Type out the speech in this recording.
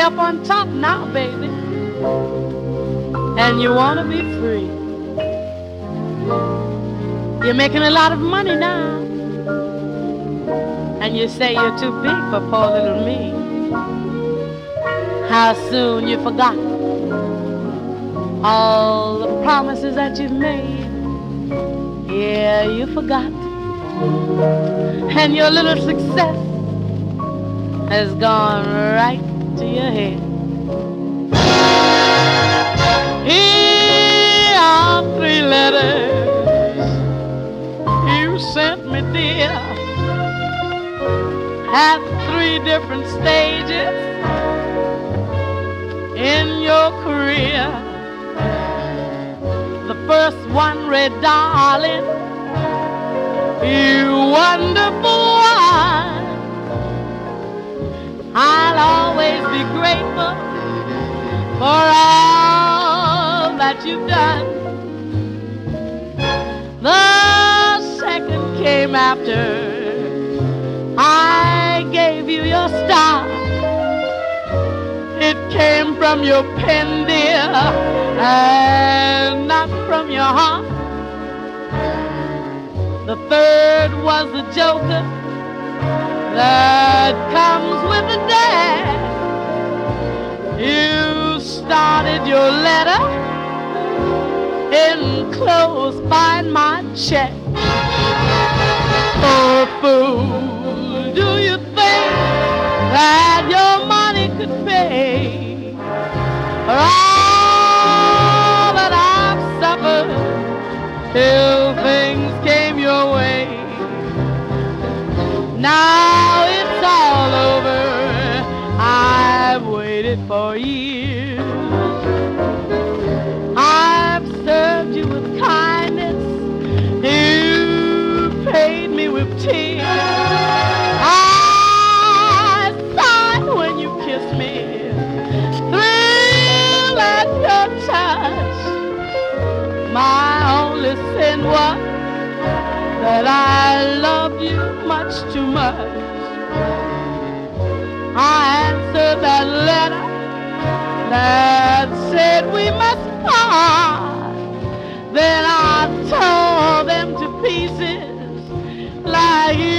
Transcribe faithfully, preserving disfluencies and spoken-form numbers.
up on top now, baby, and you want to be free. You're making a lot of money now, and you say you're too big for poor little me. How soon you forgot all the promises that you've made. Yeah, you forgot. And your little success has gone right to your head. Here are three letters you sent me, dear, at three different stages in your career. The first one read, darling, you wonderful one, I'll always be grateful for all that you've done. The second came after I gave you your star. It came from your pen, dear, and not from your heart. The third was the joker that comes with a dash. You started your letter enclosed by my check. Oh, fool, do you think that your money could pay for all that I've suffered till things came your way? Now it's all over. I've waited for years. I've served you with kindness. You paid me with tears. I sighed when you kissed me, thrilled at your touch. My only sin was that I loved you much too much. I answered that letter that said we must part. Then I tore them to pieces like you